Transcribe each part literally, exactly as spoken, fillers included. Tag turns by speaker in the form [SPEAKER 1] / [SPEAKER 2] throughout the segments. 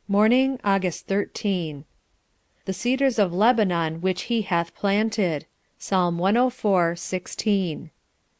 [SPEAKER 1] Morning, August thirteenth. The cedars of Lebanon which he hath planted. Psalm one oh four, sixteen.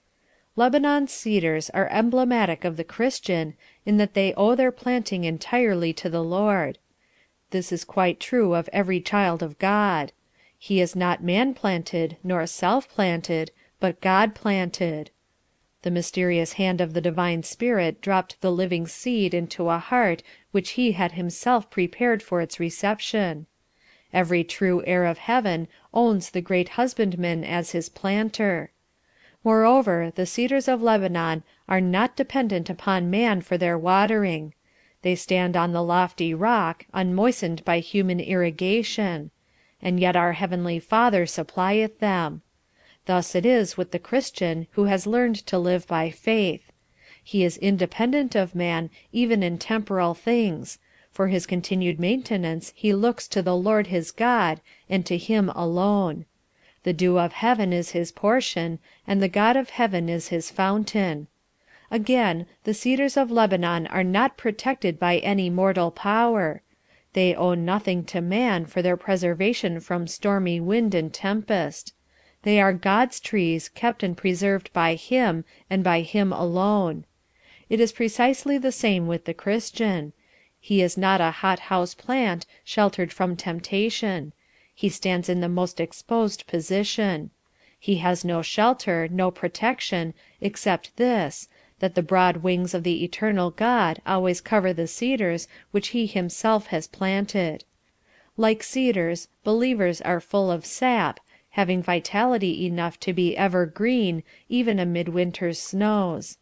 [SPEAKER 1] Lebanon's cedars are emblematic of the Christian, in that they owe their planting entirely to the Lord. This is quite true of every child of God. He is not man planted, nor self planted, but God planted. The mysterious hand of the Divine Spirit dropped the living seed into a heart which he had himself prepared for its reception. Every true heir of heaven owns the great Husbandman as his planter. Moreover, the cedars of Lebanon are not dependent upon man for their watering. They stand on the lofty rock, unmoistened by human irrigation; and yet our Heavenly Father supplieth them. Thus it is with the Christian who has learned to live by faith. He is independent of man even in temporal things. For his continued maintenance he looks to the Lord his God, and to him alone. The dew of heaven is his portion, and the God of heaven is his fountain. Again, the cedars of Lebanon are not protected by any mortal power. They owe nothing to man for their preservation from stormy wind and tempest. They are God's trees, kept and preserved by him, and by him alone. It is precisely the same with the Christian. He is not a hothouse plant, sheltered from temptation. He stands in the most exposed position. He has no shelter, no protection, except this, that the broad wings of the eternal God always cover the cedars which he himself has planted. Like cedars, believers are full of sap, having vitality enough to be ever green, even amid winter's snows.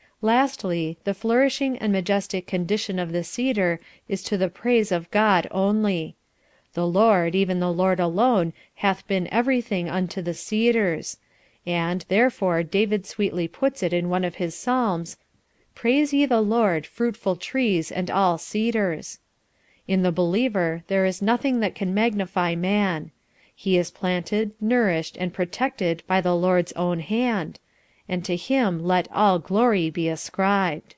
[SPEAKER 1] Lastly, the flourishing and majestic condition of the cedar is to the praise of God only. The Lord, even the Lord alone, hath been everything unto the cedars; and, therefore David sweetly puts it in one of his psalms, "Praise ye the Lord, fruitful trees, and all cedars." In the believer there is nothing that can magnify man. He is planted, nourished, and protected by the Lord's own hand, and to him let all glory be ascribed.